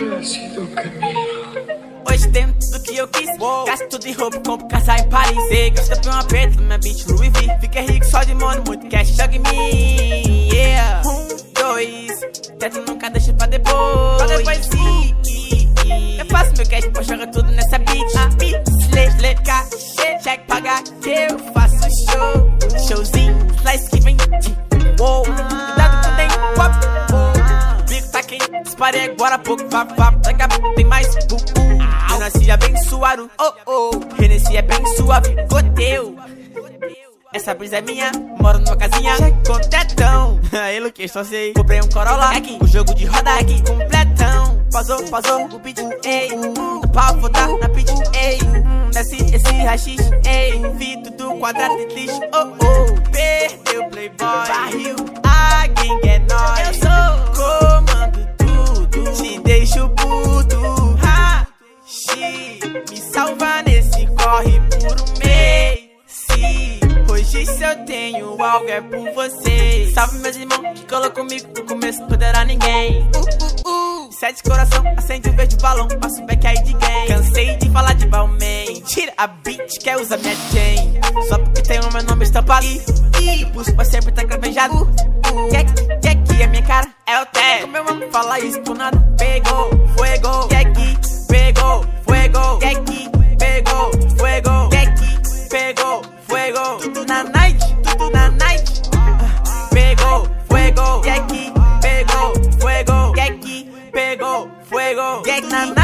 sido un camino. Hoje tenho tudo que eu quis. Gasto tudo em roupa, compro casa em Paris. Sei, gasta pra um aperto, minha bitch Louis V. Fiquei rico só de money, muito cash, joga em mim. Yeah. 1, 2, teto nunca deixa pra depois. Pra depois sim. Eu faço meu cash, pô, joga tudo nessa bitch. Slay, cachê, check, paga que eu faço show. Showzinho, slice que vem de wow. Cuidado que tem pop. O bico tá quente, disparei agora há pouco. Daqui a pouco tem mais eu nasci abençoado, Hennessy é bem suave, goteu. Essa brisa é minha, moro numa casinha com tetão. Aí, Luquinhas, só sei. Comprei um Corolla, aqui, o jogo de roda aqui, completão. Pausou, o beat, ei. O pau voltar na pitch, ei. Desce esse rachis, ei. Vi tudo quadrado de lixo, Perdeu playboy, barril, a gang é nóis. Eu sou, comando tudo, te deixo puto. Me salva nesse corre por um mês. Hoje se eu tenho algo é por você. Salve meus irmãos que colou comigo no começo, poderá ninguém. Sete coração, acende o verde balão, passo back aí de game. Cansei de falar de Balmain, tira a bitch, quer usar minha chain. Só porque tem o meu nome estampado e pulso pra sempre tá cravejado. Quer que a minha cara é o té. Como eu amo falar isso por nada. Pegou, fuego, quer que pegou, fuego, quer que pegou, fuego, quer que pegou, fuego. Tudo na night, pegou, fuego, quer que pegou, fuego, quer que pegou, fuego, quer que na night.